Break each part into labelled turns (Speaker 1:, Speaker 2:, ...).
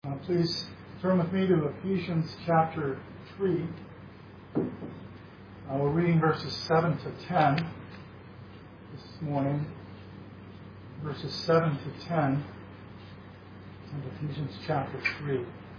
Speaker 1: Please turn with me to Ephesians chapter 3. We're reading verses 7 to 10 this morning. Verses 7 to 10 of Ephesians chapter 3.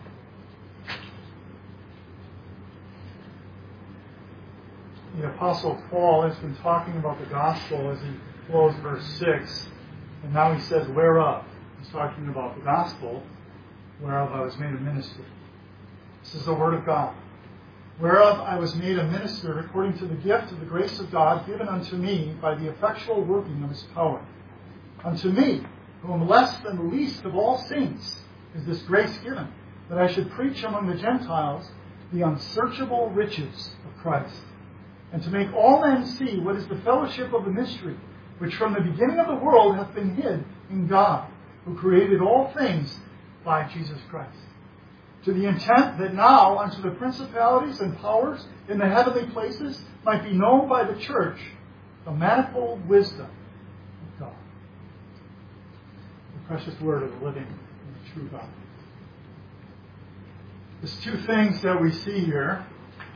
Speaker 1: The Apostle Paul has been talking about the gospel as he closed verse 6. And now he says, whereof. He's talking about the gospel, whereof I was made a minister. This is the word of God. Whereof I was made a minister according to the gift of the grace of God given unto me by the effectual working of his power. Unto me, who am less than the least of all saints, is this grace given, that I should preach among the Gentiles the unsearchable riches of Christ, and to make all men see what is the fellowship of the mystery, which from the beginning of the world hath been hid in God, who created all things by Jesus Christ, to the intent that now unto the principalities and powers in the heavenly places might be known by the church the manifold wisdom of God. The precious word of the living and the true God. There's two things that we see here.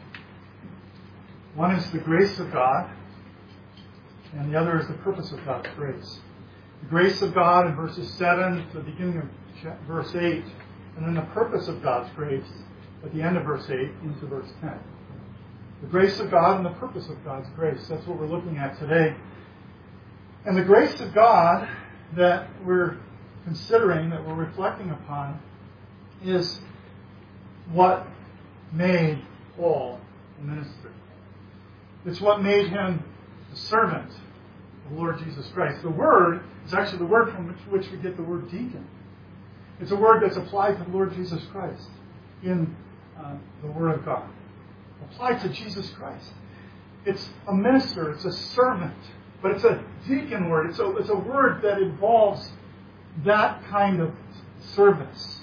Speaker 1: One is the grace of God, and the other is the purpose of God's grace. The grace of God in verses 7 to the beginning of verse 8, and then the purpose of God's grace at the end of verse 8 into verse 10. The grace of God and the purpose of God's grace. That's what we're looking at today. And the grace of God that we're considering, that we're reflecting upon, is what made Paul a minister. It's what made him a servant of the Lord Jesus Christ. The word is actually the word from which we get the word deacon. It's a word that's applied to the Lord Jesus Christ in the Word of God. Applied to Jesus Christ. It's a minister, it's a servant, but it's a deacon word. It's a word that involves that kind of service.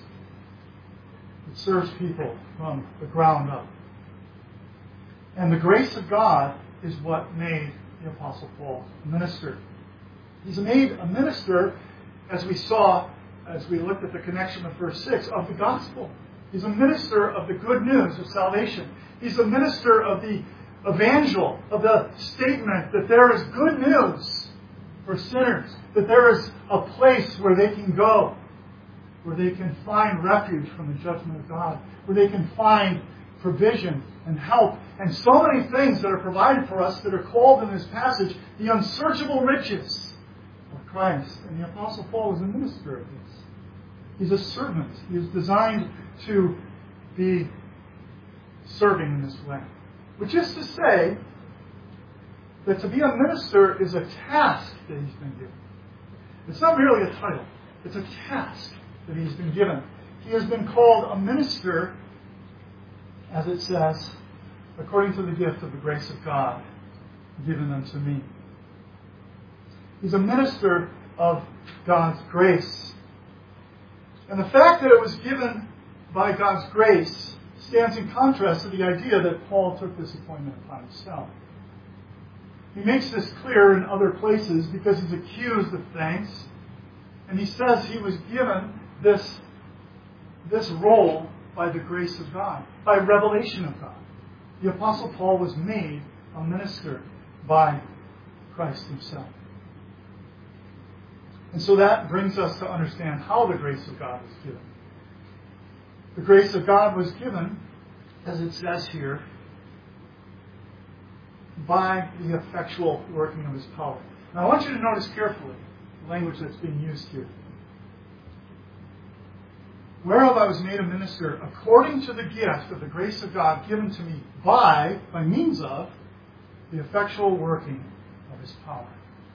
Speaker 1: It serves people from the ground up. And the grace of God is what made the Apostle Paul a minister. He's made a minister, as we saw, as we looked at the connection of verse 6, of the gospel. He's a minister of the good news of salvation. He's a minister of the evangel, of the statement that there is good news for sinners, that there is a place where they can go, where they can find refuge from the judgment of God, where they can find provision and help, and so many things that are provided for us that are called in this passage the unsearchable riches of Christ. And the Apostle Paul is a minister of this. He's a servant. He is designed to be serving in this way. Which is to say that to be a minister is a task that he's been given. It's not merely a title. It's a task that he's been given. He has been called a minister, as it says, according to the gift of the grace of God given unto me. He's a minister of God's grace. And the fact that it was given by God's grace stands in contrast to the idea that Paul took this appointment upon himself. He makes this clear in other places because he's accused of things. And he says he was given this role by the grace of God, by revelation of God. The Apostle Paul was made a minister by Christ himself. And so that brings us to understand how the grace of God was given. The grace of God was given, as it says here, by the effectual working of his power. Now I want you to notice carefully the language that's being used here. Whereof I was made a minister according to the gift of the grace of God given to me by means of, the effectual working of his power.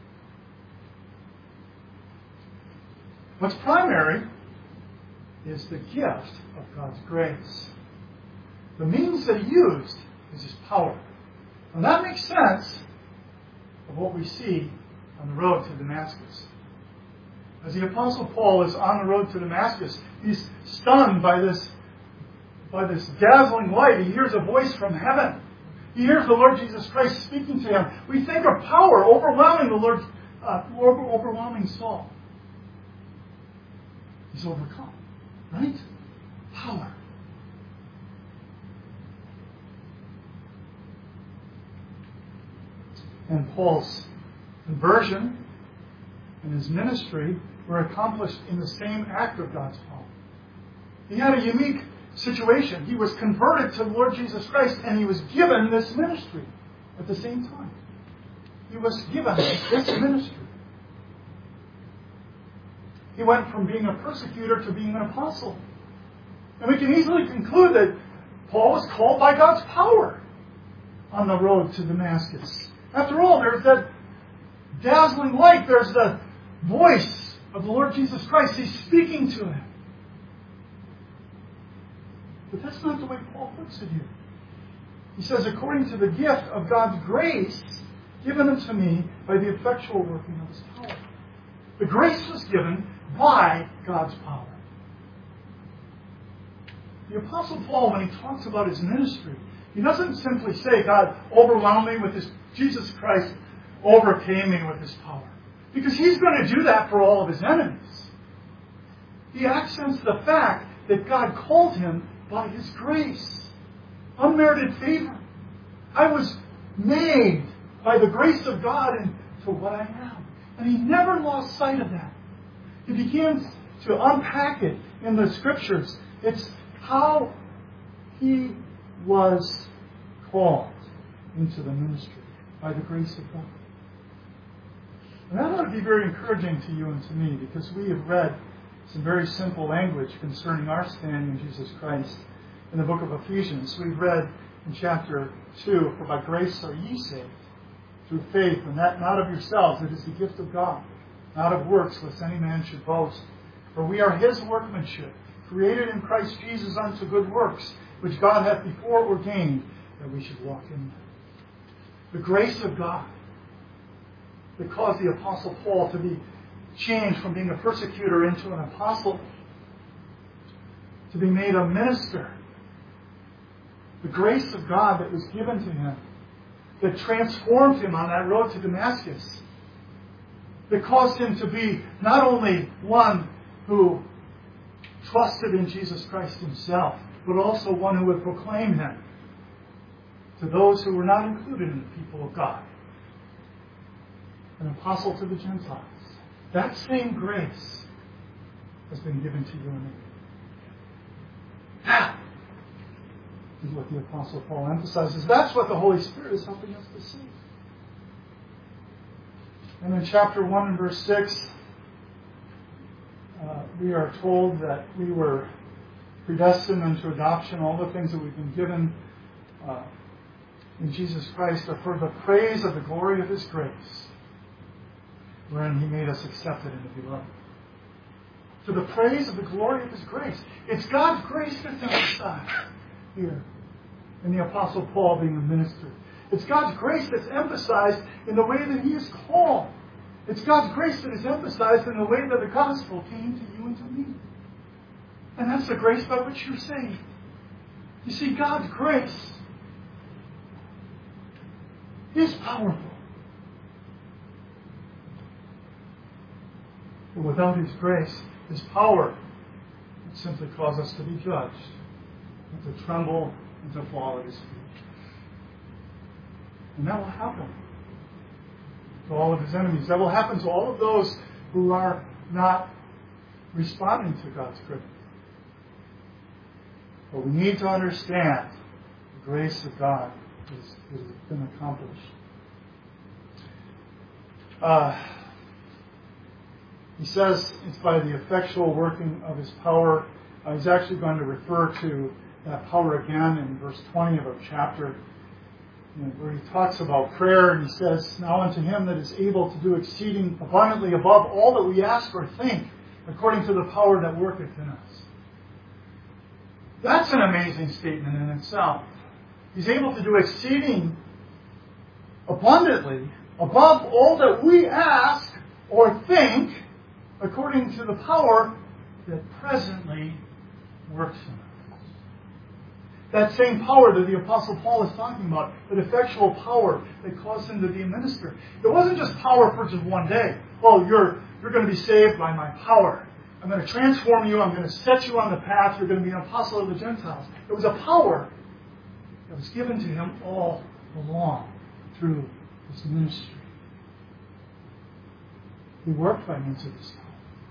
Speaker 1: What's primary is the gift of God's grace. The means that he used is his power. And that makes sense of what we see on the road to Damascus. As the Apostle Paul is on the road to Damascus, he's stunned by this dazzling light. He hears a voice from heaven. He hears the Lord Jesus Christ speaking to him. We think of power overwhelming overwhelming Saul. He's overcome, right? power. And Paul's conversion and his ministry were accomplished in the same act of God's power. He had a unique situation. He was converted to the Lord Jesus Christ, and he was given this ministry at the same time. He was given this ministry. He went from being a persecutor to being an apostle. And we can easily conclude that Paul was called by God's power on the road to Damascus. After all, there's that dazzling light. There's the voice of the Lord Jesus Christ. He's speaking to him. But that's not the way Paul puts it here. He says, according to the gift of God's grace given unto me by the effectual working of his power. The grace was given by God's power. The Apostle Paul, when he talks about his ministry, he doesn't simply say, God overwhelmed me with his, Jesus Christ overcame me with his power. Because he's going to do that for all of his enemies. He accents the fact that God called him by his grace. Unmerited favor. I was made by the grace of God into what I am. And he never lost sight of that. He begins to unpack it in the Scriptures. It's how he was called into the ministry by the grace of God. And that ought to be very encouraging to you and to me, because we have read some very simple language concerning our standing in Jesus Christ in the book of Ephesians. We've read in chapter 2, for by grace are ye saved, through faith, and that not of yourselves, it is the gift of God, not of works, lest any man should boast. For we are his workmanship, created in Christ Jesus unto good works, which God hath before ordained that we should walk in them. The grace of God that caused the Apostle Paul to be changed from being a persecutor into an apostle, to be made a minister. The grace of God that was given to him, that transformed him on that road to Damascus, that caused him to be not only one who trusted in Jesus Christ himself, but also one who would proclaim him to those who were not included in the people of God. An apostle to the Gentiles. That same grace has been given to you and me. That is what the Apostle Paul emphasizes. That's what the Holy Spirit is helping us to see. And in chapter 1 and verse 6, we are told that we were predestined unto adoption. All the things that we've been given in Jesus Christ are for the praise of the glory of his grace, wherein he made us accepted in the beloved. To the praise of the glory of his grace. It's God's grace that's emphasized here in the Apostle Paul being a minister. It's God's grace that's emphasized in the way that he is called. It's God's grace that is emphasized in the way that the gospel came to you and to me. And that's the grace by which you're saved. You see, God's grace is powerful. But without his grace, his power would simply cause us to be judged, and to tremble, and to fall at his feet. And that will happen to all of his enemies. That will happen to all of those who are not responding to God's grace. But we need to understand the grace of God has been accomplished. He says it's by the effectual working of his power. He's actually going to refer to that power again in verse 20 of our chapter, where he talks about prayer, and he says, now unto him that is able to do exceeding abundantly above all that we ask or think, according to the power that worketh in us. That's an amazing statement in itself. He's able to do exceeding abundantly above all that we ask or think, according to the power that presently works in us. That same power that the Apostle Paul is talking about, that effectual power that caused him to be a minister. It wasn't just power for just one day. Oh, you're going to be saved by my power. I'm going to transform you. I'm going to set you on the path. You're going to be an apostle of the Gentiles. It was a power that was given to him all along through his ministry. He worked by means of this power.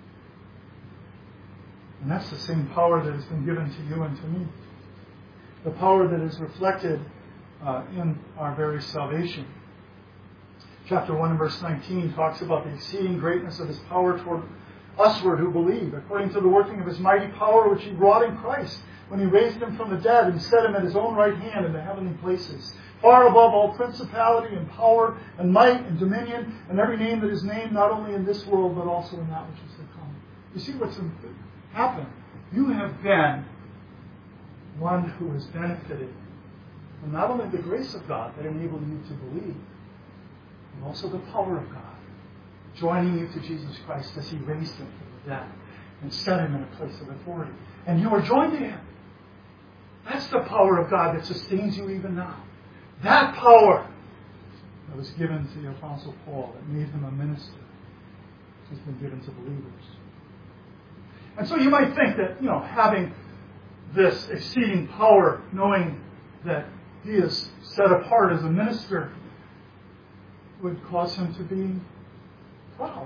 Speaker 1: And that's the same power that has been given to you and to me. The power that is reflected in our very salvation. Chapter 1 and verse 19 talks about the exceeding greatness of his power toward usward who believe, according to the working of his mighty power which he wrought in Christ, when he raised him from the dead and set him at his own right hand in the heavenly places, far above all principality and power and might and dominion and every name that is named, not only in this world but also in that which is to come. You see what's happened? You have been one who has benefited from not only the grace of God that enabled you to believe, but also the power of God, joining you to Jesus Christ as he raised him from the dead and set him in a place of authority. And you are joined to him. That's the power of God that sustains you even now. That power that was given to the Apostle Paul, that made him a minister, has been given to believers. And so you might think that, having this exceeding power, knowing that he is set apart as a minister, would cause him to be proud.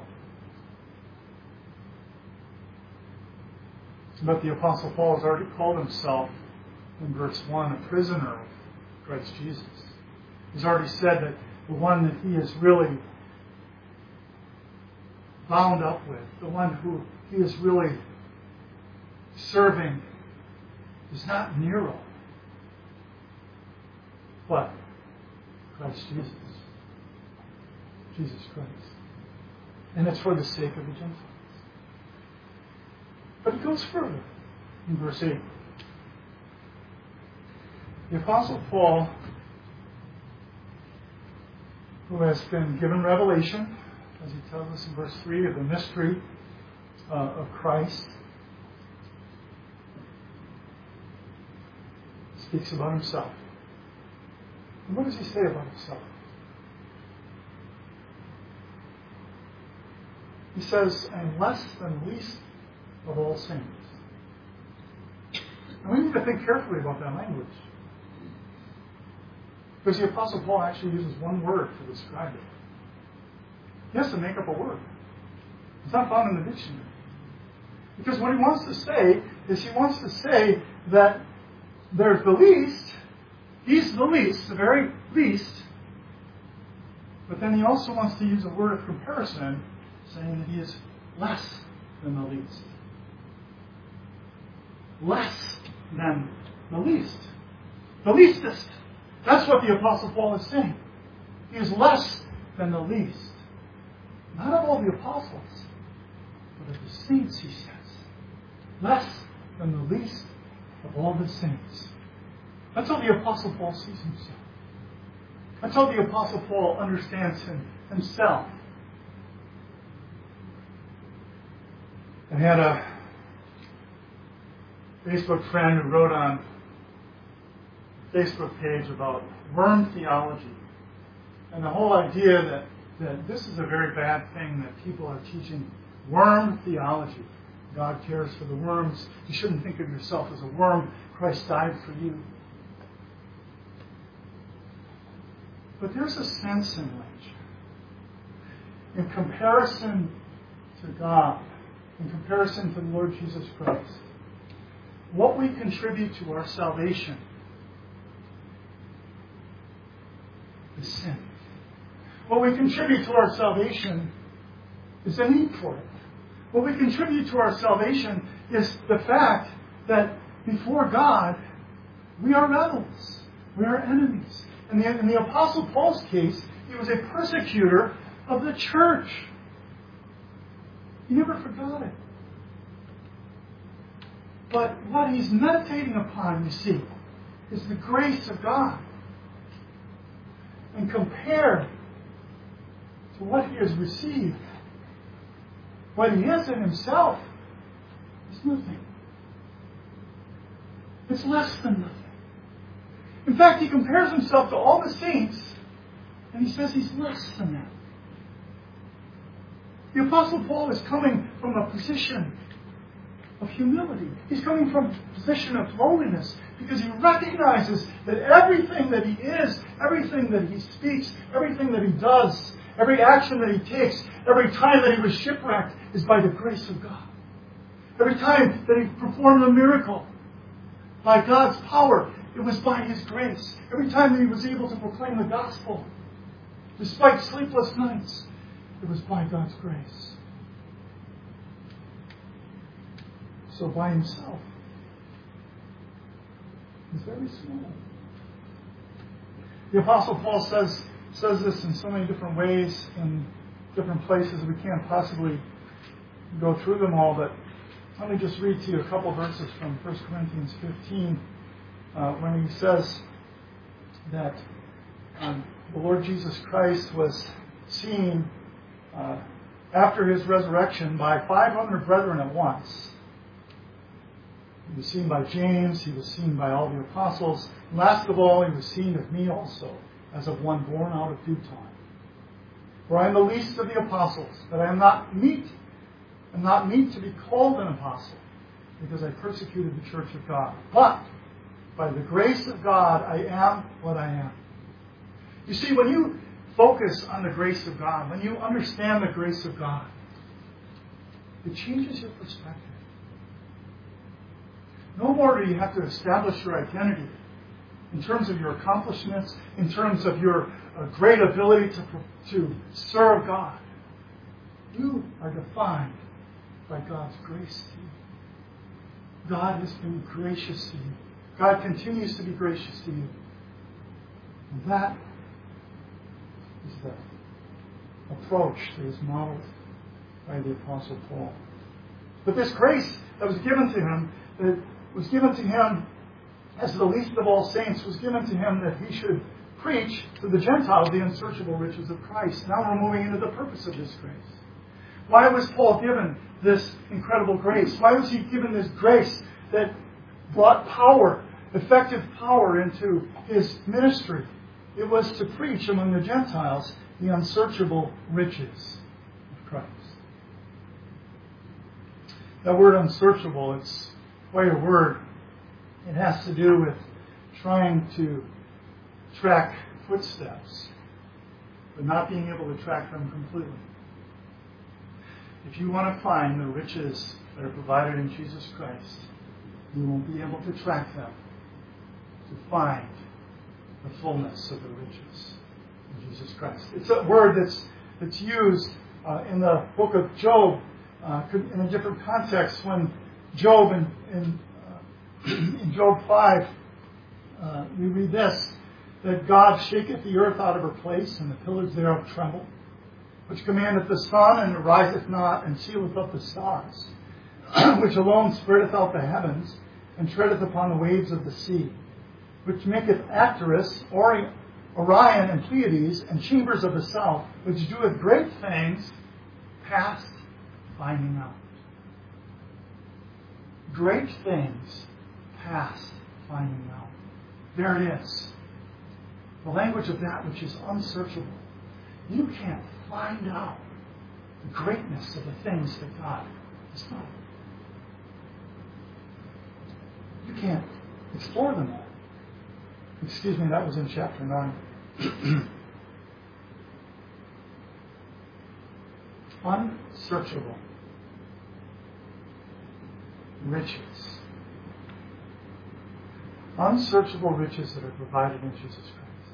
Speaker 1: But the Apostle Paul has already called himself, in verse 1, a prisoner of Christ Jesus. He's already said that the one that he is really bound up with, the one who he is really serving, is not Nero, but Christ Jesus. Jesus Christ. And it's for the sake of the Gentiles. But it goes further in verse 8. The Apostle Paul, who has been given revelation, as he tells us in verse 3, of the mystery of Christ, speaks about himself. And what does he say about himself? He says, "I'm less than least of all saints." And we need to think carefully about that language. Because the Apostle Paul actually uses one word to describe it. He has to make up a word. It's not found in the dictionary. Because what he wants to say is he wants to say that there's the least, he's the least, the very least, but then he also wants to use a word of comparison, saying that he is less than the least. Less than the least. The leastest. That's what the Apostle Paul is saying. He is less than the least. Not of all the apostles, but of the saints, he says. Less than the least of all the saints. That's how the Apostle Paul sees himself. That's how the Apostle Paul understands himself. I had a Facebook friend who wrote on a Facebook page about worm theology. And the whole idea that this is a very bad thing that people are teaching worm theology. God cares for the worms. You shouldn't think of yourself as a worm. Christ died for you. But there's a sense in which, in comparison to God, in comparison to the Lord Jesus Christ, what we contribute to our salvation is sin. What we contribute to our salvation is a need for it. What we contribute to our salvation is the fact that before God, we are rebels. We are enemies. And in the Apostle Paul's case, he was a persecutor of the church. He never forgot it. But what he's meditating upon, you see, is the grace of God. And compared to what he has received, what he is in himself is nothing. It's less than nothing. In fact, he compares himself to all the saints, and he says he's less than that. The Apostle Paul is coming from a position of humility. He's coming from a position of lowliness because he recognizes that everything that he is, everything that he speaks, everything that he does, every action that he takes, every time that he was shipwrecked is by the grace of God. Every time that he performed a miracle by God's power, it was by his grace. Every time that he was able to proclaim the gospel, despite sleepless nights, it was by God's grace. So by himself, he's very small. The Apostle Paul says this in so many different ways, in different places. We can't possibly go through them all, but let me just read to you a couple verses from 1 Corinthians 15, when he says that the Lord Jesus Christ was seen after his resurrection by 500 brethren at once. He was seen by James, he was seen by all the apostles. And last of all, he was seen of me also, as of one born out of due time. For I am the least of the apostles, but I am not meet to be called an apostle, because I persecuted the church of God. But by the grace of God, I am what I am. You see, when you focus on the grace of God, when you understand the grace of God, it changes your perspective. No more do you have to establish your identity in terms of your accomplishments, in terms of your great ability to serve God. You are defined by God's grace to you. God has been gracious to you. God continues to be gracious to you. And that is the approach that is modeled by the Apostle Paul. But this grace that was given to him, as the least of all saints, was given to him that he should preach to the Gentiles the unsearchable riches of Christ. Now we're moving into the purpose of this grace. Why was Paul given this incredible grace? Why was he given this grace that brought power, effective power, into his ministry? It was to preach among the Gentiles the unsearchable riches of Christ. That word unsearchable, it's quite a word. It has to do with trying to track footsteps, but not being able to track them completely. If you want to find the riches that are provided in Jesus Christ, you won't be able to track them to find the fullness of the riches in Jesus Christ. It's a word that's used in the book of Job in a different context, when Job in Job 5, we read this, that God shaketh the earth out of her place, and the pillars thereof tremble, which commandeth the sun, and it riseth not, and sealeth up the stars, which alone spreadeth out the heavens, and treadeth upon the waves of the sea, which maketh Arcturus, Orion, and Pleiades, and chambers of the south, which doeth great things, past finding out. Great things, past finding out. There it is. The language of that which is unsearchable. You can't find out the greatness of the things that God has done. You can't explore them all. Excuse me, that was in chapter 9. Unsearchable riches. Unsearchable riches that are provided in Jesus Christ.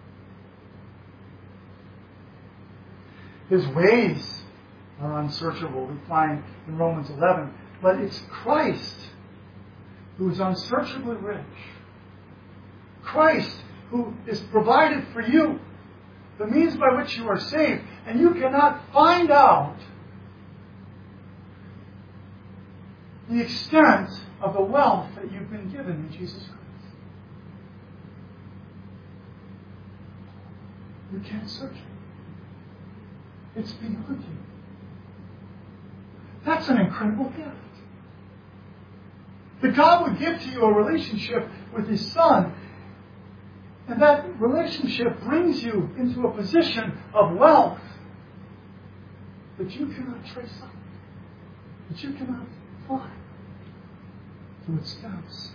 Speaker 1: His ways are unsearchable, we find in Romans 11. But it's Christ who is unsearchably rich. Christ who is provided for you, the means by which you are saved. And you cannot find out the extent of the wealth that you've been given in Jesus Christ. You can't search it. It's beyond you. That's an incredible gift. That God would give to you a relationship with His Son, and that relationship brings you into a position of wealth that you cannot trace up, that you cannot find. through its steps.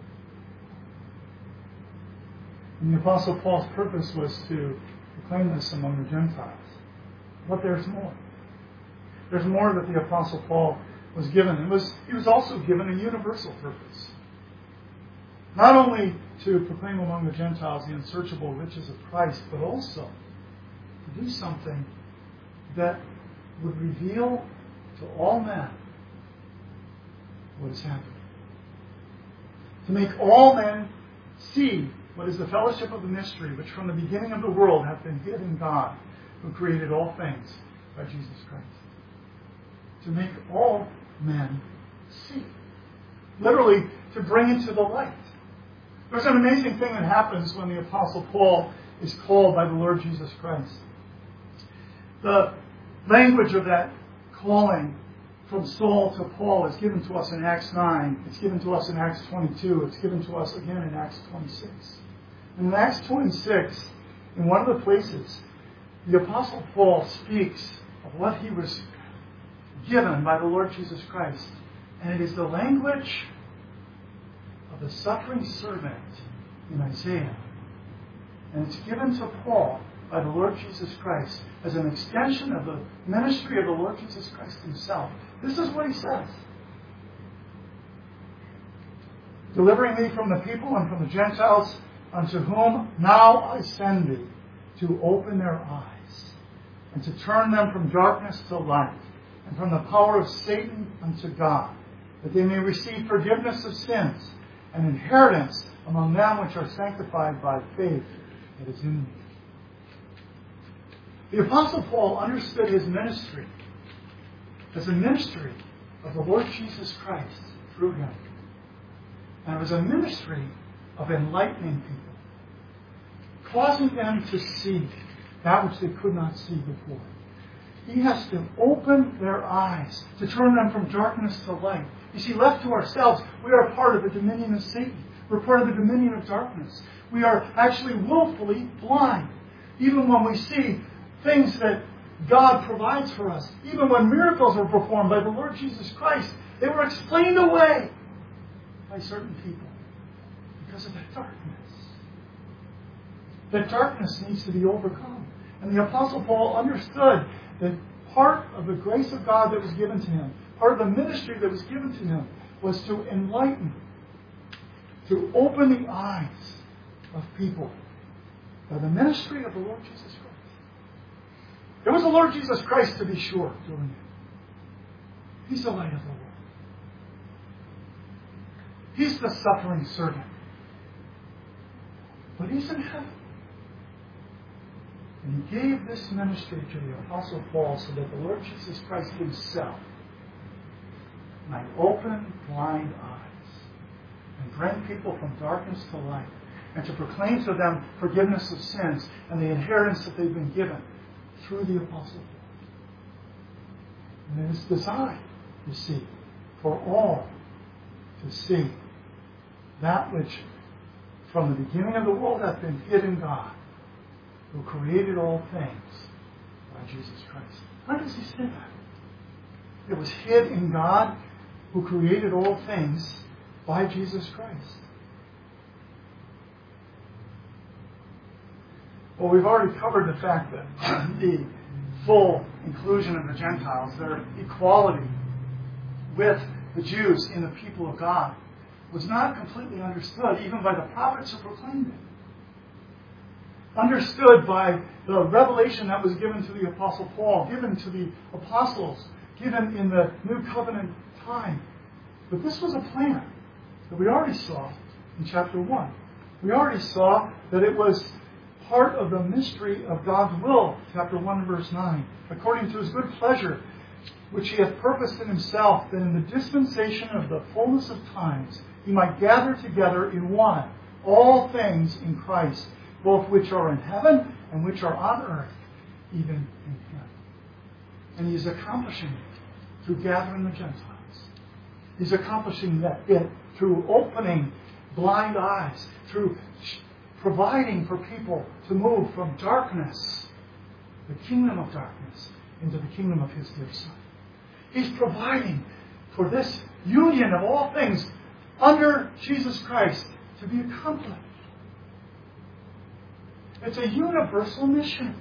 Speaker 1: And the Apostle Paul's purpose was to proclaim this among the Gentiles. But there's more. There's more that the Apostle Paul was given. He was also given a universal purpose. Not only to proclaim among the Gentiles the unsearchable riches of Christ, but also to do something that would reveal to all men what is happening. To make all men see what is the fellowship of the mystery, which from the beginning of the world hath been hid in God, who created all things by Jesus Christ. To make all men see. Literally, to bring into the light. There's an amazing thing that happens when the Apostle Paul is called by the Lord Jesus Christ. The language of that calling from Saul to Paul is given to us in Acts 9. It's given to us in Acts 22. It's given to us again in Acts 26. And in Acts 26, in one of the places, the Apostle Paul speaks of what he was given by the Lord Jesus Christ. And it is the language of the suffering servant in Isaiah. And it's given to Paul by the Lord Jesus Christ as an extension of the ministry of the Lord Jesus Christ himself. This is what he says. Delivering thee from the people and from the Gentiles, unto whom now I send thee, to open their eyes, and to turn them from darkness to light, and from the power of Satan unto God, that they may receive forgiveness of sins, and inheritance among them which are sanctified by faith that is in me. The Apostle Paul understood his ministry as a ministry of the Lord Jesus Christ through him. And it was a ministry of enlightening people, causing them to see that which they could not see before. He has to open their eyes, to turn them from darkness to light. You see, left to ourselves, we are part of the dominion of Satan. We're part of the dominion of darkness. We are actually willfully blind. Even when we see things that God provides for us, even when miracles are performed by the Lord Jesus Christ, they were explained away by certain people because of that darkness. That darkness needs to be overcome. And the Apostle Paul understood that part of the grace of God that was given to him, part of the ministry that was given to him, was to enlighten, to open the eyes of people by the ministry of the Lord Jesus Christ. It was the Lord Jesus Christ, to be sure, doing it. He's the light of the world. He's the suffering servant. But he's in heaven. And he gave this ministry to the Apostle Paul so that the Lord Jesus Christ himself might open blind eyes and bring people from darkness to light, and to proclaim to them forgiveness of sins and the inheritance that they've been given through the Apostle Paul. And it is designed, you see, for all to see that which from the beginning of the world hath been hid in God, who created all things by Jesus Christ. How does he say that? It was hid in God, who created all things by Jesus Christ. Well, we've already covered the fact that the full inclusion of the Gentiles, their equality with the Jews in the people of God, was not completely understood even by the prophets who proclaimed it. Understood by the revelation that was given to the Apostle Paul, given to the apostles, given in the New Covenant time. But this was a plan that we already saw in chapter 1. We already saw that it was part of the mystery of God's will, chapter 1, verse 9, according to his good pleasure, which he hath purposed in himself, that in the dispensation of the fullness of times he might gather together in one all things in Christ, both which are in heaven and which are on earth, even in him. And he is accomplishing it through gathering the Gentiles. He's accomplishing that it through opening blind eyes, through providing for people to move from darkness, the kingdom of darkness, into the kingdom of his dear Son. He's providing for this union of all things under Jesus Christ to be accomplished. It's a universal mission.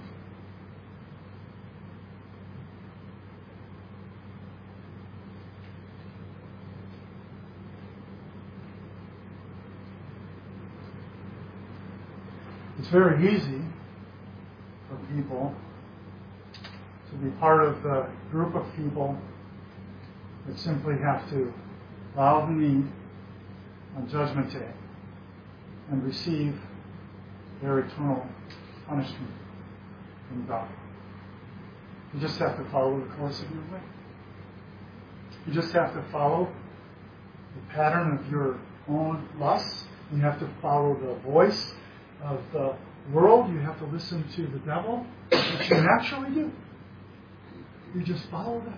Speaker 1: It's very easy for people to be part of the group of people that simply have to bow the knee on Judgment Day and receive their eternal punishment from God. You just have to follow the course of your way. You just have to follow the pattern of your own lusts. You have to follow the voice of the world. You have to listen to the devil, which you naturally do. You just follow that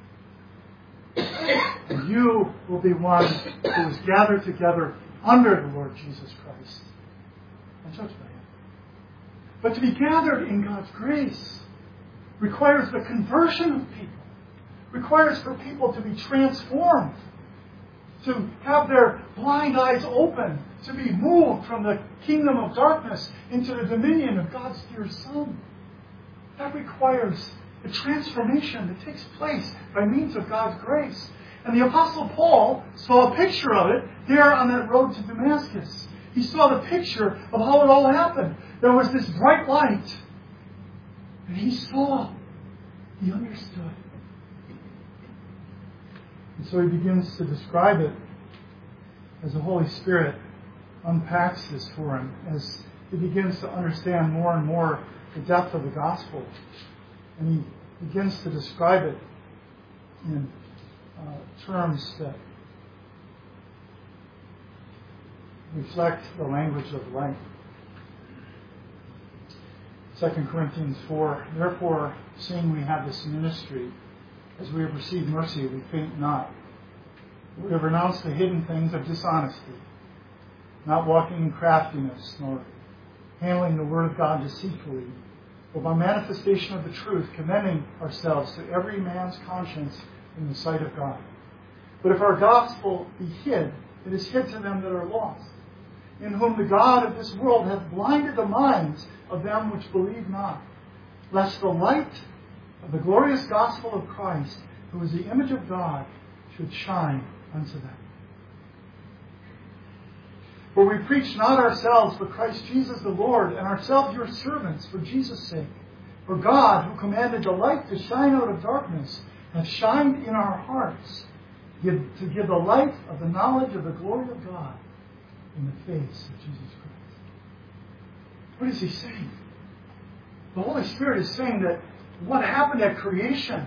Speaker 1: path. And you will be one who is gathered together under the Lord Jesus Christ and judged by Him. But to be gathered in God's grace requires the conversion of people, requires for people to be transformed, to have their blind eyes open, to be moved from the kingdom of darkness into the dominion of God's dear Son. That requires a transformation that takes place by means of God's grace. And the Apostle Paul saw a picture of it there on that road to Damascus. He saw the picture of how it all happened. There was this bright light. And he saw. He understood. And so he begins to describe it as the Holy Spirit unpacks this for him, as he begins to understand more and more the depth of the gospel. And he begins to describe it in terms that reflect the language of life. 2 Corinthians 4, therefore, seeing we have this ministry, as we have received mercy, we faint not. We have renounced the hidden things of dishonesty, not walking in craftiness, nor handling the word of God deceitfully, but by manifestation of the truth, commending ourselves to every man's conscience in the sight of God. But if our gospel be hid, it is hid to them that are lost, in whom the God of this world hath blinded the minds of them which believe not, lest the light of the glorious gospel of Christ, who is the image of God, should shine unto them. For we preach not ourselves, but Christ Jesus the Lord, and ourselves your servants for Jesus' sake. For God, who commanded the light to shine out of darkness, hath shined in our hearts, to give the light of the knowledge of the glory of God in the face of Jesus Christ. What is he saying? The Holy Spirit is saying that what happened at creation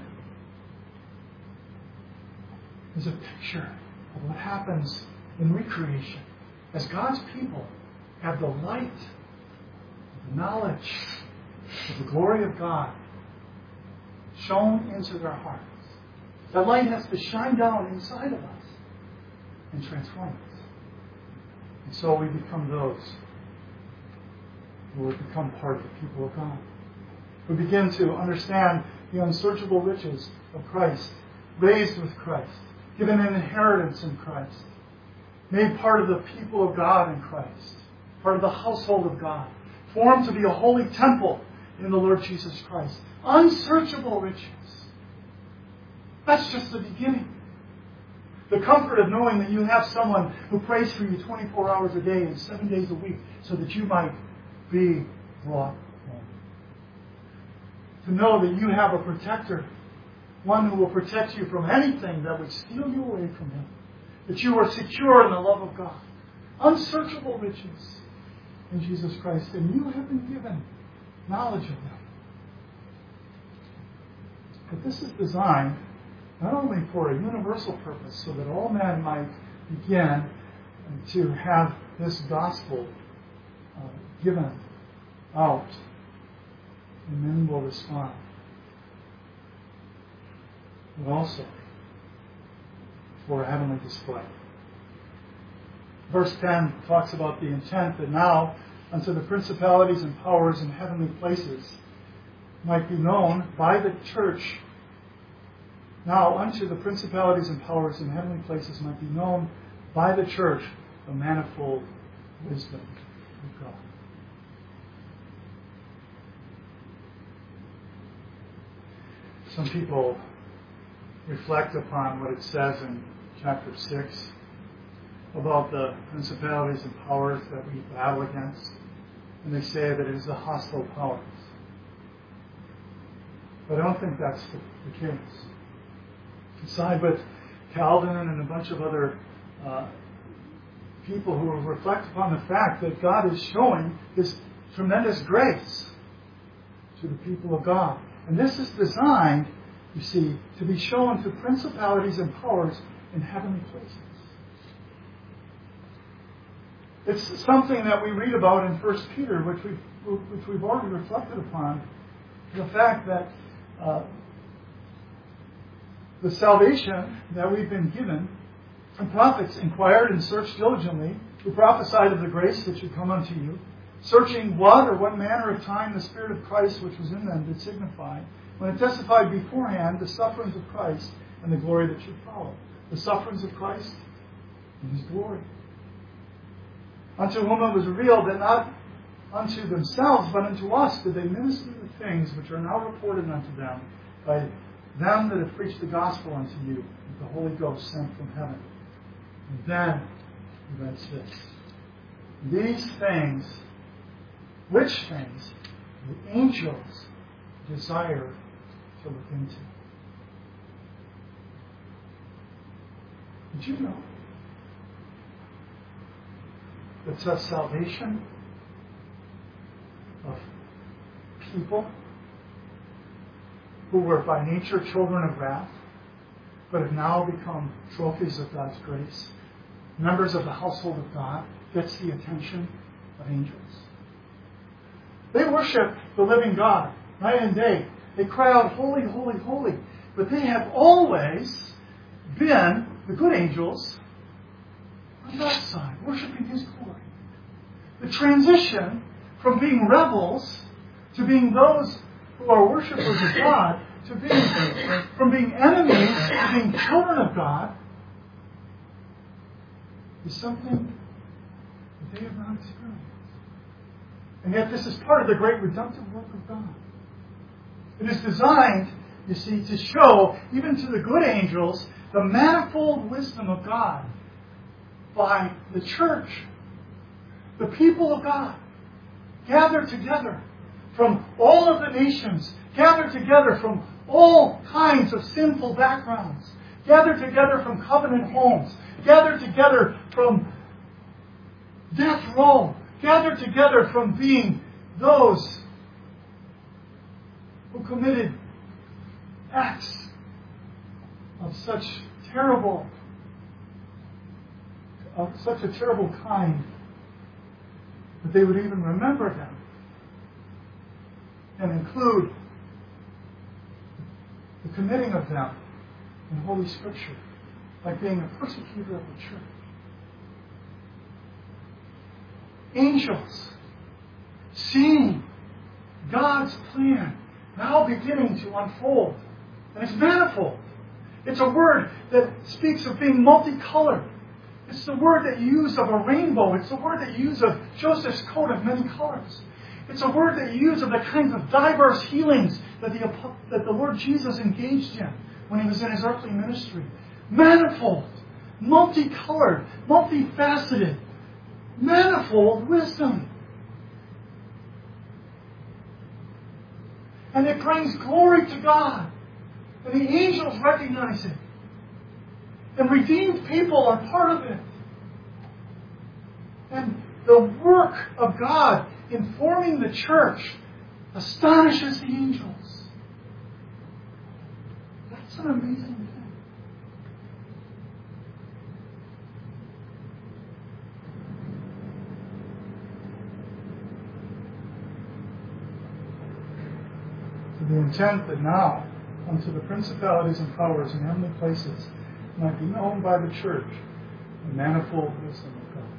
Speaker 1: is a picture of what happens in recreation. As God's people have the light, the knowledge of the glory of God shone into their hearts. That light has to shine down inside of us and transform us. And so we become those who will become part of the people of God. We begin to understand the unsearchable riches of Christ, raised with Christ, given an inheritance in Christ, made part of the people of God in Christ, part of the household of God, formed to be a holy temple in the Lord Jesus Christ. Unsearchable riches. That's just the beginning. The comfort of knowing that you have someone who prays for you 24 hours a day and 7 days a week so that you might be brought home. To know that you have a protector, one who will protect you from anything that would steal you away from Him. That you are secure in the love of God. Unsearchable riches in Jesus Christ. And you have been given knowledge of them. But this is designed not only for a universal purpose, so that all men might begin to have this gospel given out, and men will respond. But also for a heavenly display. Verse 10 talks about the intent that now unto the principalities and powers in heavenly places might be known by the church. Now unto the principalities and powers in heavenly places might be known by the church the manifold wisdom of God. Some people reflect upon what it says in chapter 6 about the principalities and powers that we battle against, and they say that it is the hostile powers. But I don't think that's the case. Aside with Calvin and a bunch of other people who reflect upon the fact that God is showing His tremendous grace to the people of God. And this is designed, you see, to be shown to principalities and powers in heavenly places. It's something that we read about in 1 Peter, which we've already reflected upon, the fact that the salvation that we've been given, and prophets inquired and searched diligently, who prophesied of the grace that should come unto you, searching what or what manner of time the Spirit of Christ which was in them did signify, when it testified beforehand the sufferings of Christ and the glory that should follow. The sufferings of Christ and His glory. Unto whom it was revealed that not unto themselves, but unto us did they minister the things which are now reported unto them by them that have preached the gospel unto you, with the Holy Ghost sent from heaven. And then he writes this: these things, which things the angels desire to look into. Did you know that such salvation of people who were by nature children of wrath, but have now become trophies of God's grace, members of the household of God, gets the attention of angels? They worship the living God night and day. They cry out, holy, holy, holy. But they have always been, the good angels, on God's side, worshiping His glory. The transition from being rebels to being those who are worshipers of God, to being from being enemies to being children of God, is something that they have not experienced. And yet this is part of the great redemptive work of God. It is designed, you see, to show, even to the good angels, the manifold wisdom of God by the church, the people of God, gathered together from all of the nations, gathered together from all kinds of sinful backgrounds, gathered together from covenant homes, gathered together from death row, gathered together from being those who committed acts of such a terrible kind that they would even remember them and include the committing of them in Holy Scripture, like being a persecutor of the church. Angels, seeing God's plan now beginning to unfold. And it's manifold. It's a word that speaks of being multicolored. It's the word that you use of a rainbow. It's the word that you use of Joseph's coat of many colors. It's a word that you use of the kinds of diverse healings that the Lord Jesus engaged in when He was in His earthly ministry. Manifold, multicolored, multifaceted, manifold wisdom. And it brings glory to God. And the angels recognize it. And redeemed people are part of it. And the work of God in forming the church astonishes the angels. That's an amazing thing. To the intent that now, unto the principalities and powers in heavenly places, might be known by the church the manifold wisdom of God.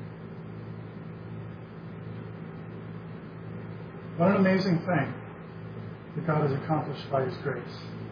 Speaker 1: What an amazing thing that God has accomplished by His grace.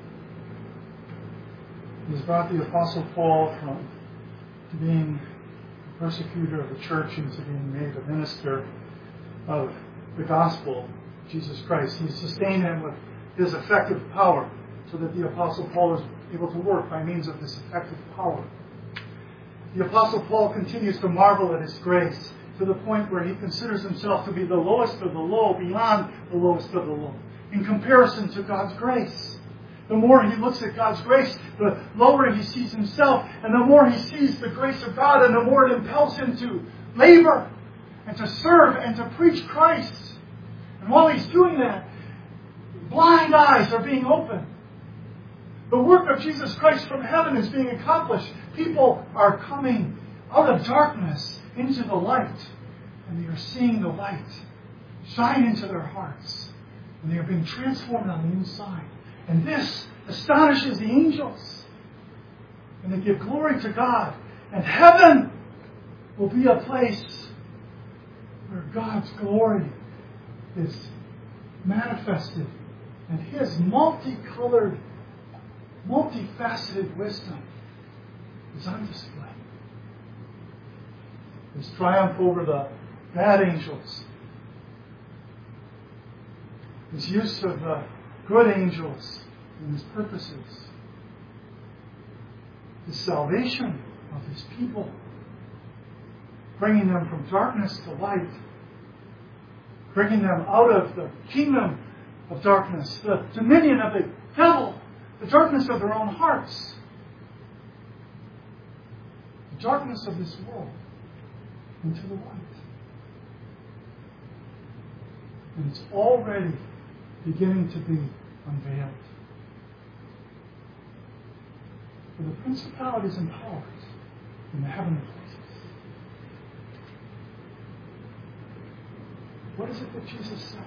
Speaker 1: He has brought the Apostle Paul from being persecutor of the church into being made a minister of the gospel of Jesus Christ. He sustained him with his effective power so that the Apostle Paul is able to work by means of this effective power. The Apostle Paul continues to marvel at his grace to the point where he considers himself to be the lowest of the low, beyond the lowest of the low, in comparison to God's grace. The more he looks at God's grace, the lower he sees himself, and the more he sees the grace of God, and the more it impels him to labor and to serve and to preach Christ. And while he's doing that, blind eyes are being opened. The work of Jesus Christ from heaven is being accomplished. People are coming out of darkness into the light, and they are seeing the light shine into their hearts, and they are being transformed on the inside. And this astonishes the angels. And they give glory to God. And heaven will be a place where God's glory is manifested. And His multicolored, multifaceted wisdom is on display. His triumph over the bad angels. His use of the good angels and His purposes. The salvation of His people. Bringing them from darkness to light. Bringing them out of the kingdom of darkness. The dominion of the devil. The darkness of their own hearts. The darkness of this world. Into the light. And it's already beginning to be unveiled. For the principalities and powers in the heavenly places. What is it that Jesus said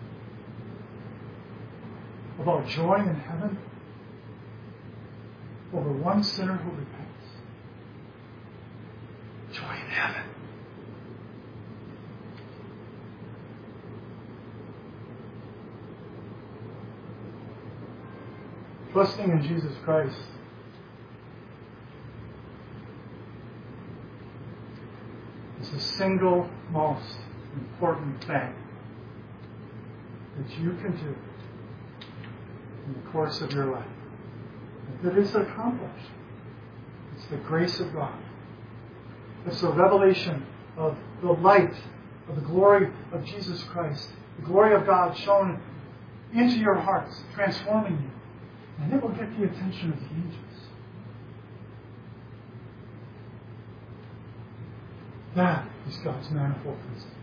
Speaker 1: about joy in heaven over one sinner who repents? Joy in heaven. Trusting in Jesus Christ is the single most important thing that you can do in the course of your life. If it is accomplished, it's the grace of God. It's the revelation of the light, of the glory of Jesus Christ, the glory of God shown into your hearts, transforming you. And it will get the attention of the angels. That is God's manifold wisdom.